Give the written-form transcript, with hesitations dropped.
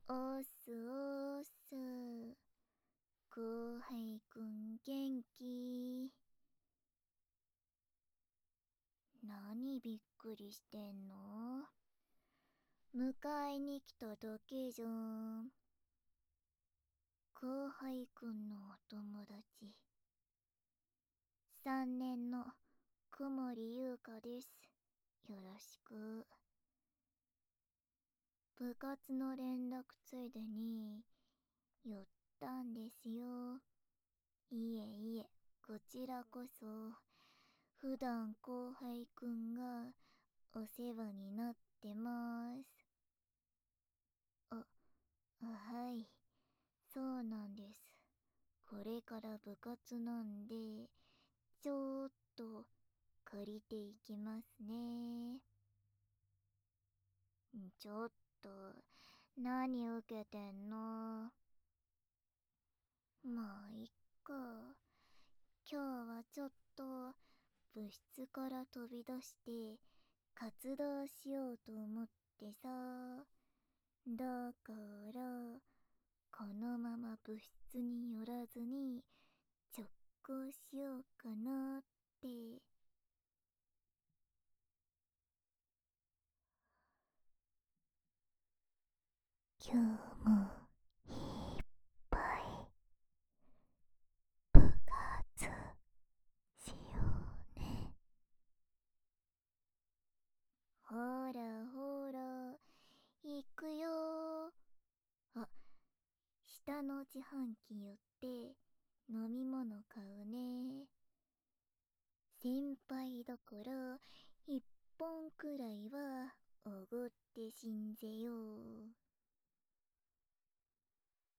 おすおす。後輩くん元気？何びっくりしてんの？迎えに来ただけじゃん。後輩くんのお友達。3年の小森優香です。よろしく。部活の連絡ついでに寄ったんですよ。いえいえ、こちらこそ。普段後輩くんがお世話になってます。はい、そうなんです。これから部活なんで、ちょっと借りていきますね。ちょっと、何受けてんの？まあ、いっか。今日はちょっと部室から飛び出して活動しようと思ってさ。だから、このまま部室に寄らずに直行しようかなって。今日もいっぱい部活しようね。ほらほら、行くよ。あ、下の自販機寄って飲み物買うね。先輩だから1本くらいはおごってしんぜよう。